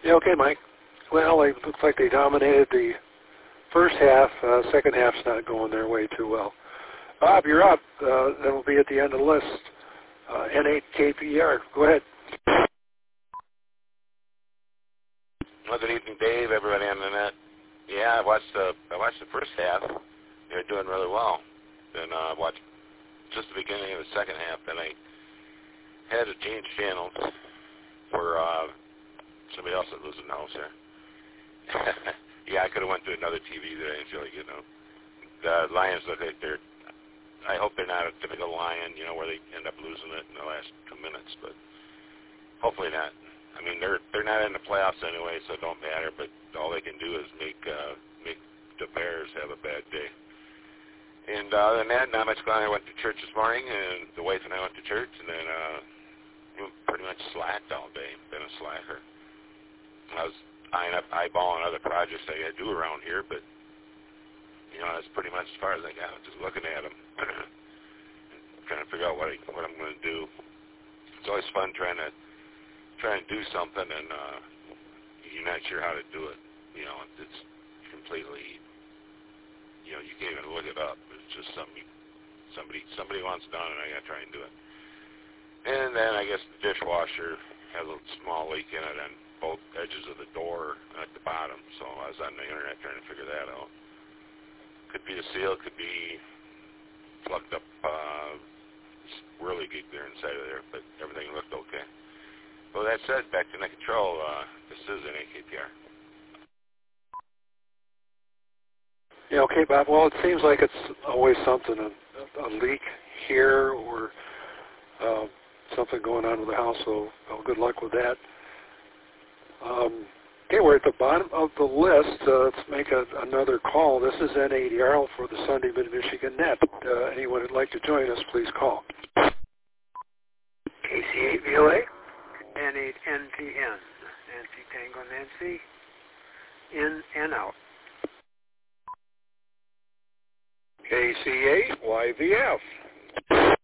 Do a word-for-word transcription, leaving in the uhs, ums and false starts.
Yeah, okay, Mike. Well, it looks like they dominated the first half. Uh, second half's not going their way too well. Bob, you're up. Uh, that'll be at the end of the list. Uh, N eight K P R. Go ahead. Well, good evening, Dave. Everybody on the net. Yeah, I watched the I watched the first half. They're doing really well. Then I uh, watched just the beginning of the second half. Then I had to change channels for uh, somebody else that lives in the house there. Yeah, I could have went to another T V that I enjoy, you know. The Lions look like they're, I hope they're not a typical Lion, you know, where they end up losing it in the last two minutes, but hopefully not. I mean, they're they're not in the playoffs anyway, so it don't matter, but all they can do is make uh, make the Bears have a bad day. And uh, other than that, not much going on. I went to church this morning, and the wife and I went to church, and then uh, pretty much slacked all day, been a slacker. I was eyeing up, eyeballing other projects I got to do around here, but, you know, that's pretty much as far as I got, just looking at them, trying to figure out what, I, what I'm going to do. It's always fun trying to trying to do something, and uh, you're not sure how to do it. You know, it's completely, you know, you can't even look it up. It's just something somebody somebody wants done, and I got to try and do it. And then I guess the dishwasher has a small leak in it on both edges of the door at the bottom, so I was on the internet trying to figure that out. Could be the seal, could be plugged up uh, whirly geek there inside of there, but everything looked okay. Well, that said, back to net control, uh, this is an A K P R. Yeah, okay, Bob. Well, it seems like it's always something, a, a leak here or uh, something going on with the house, so well, good luck with that. Um, okay, we're at the bottom of the list. Uh, let's make a, another call. This is N eight R L for the Sunday Mid-Michigan Net. Uh, anyone who'd like to join us, please call. K C eight V O A. N eight N T N. Nancy Tango Nancy. In and out. K C eight Y V F.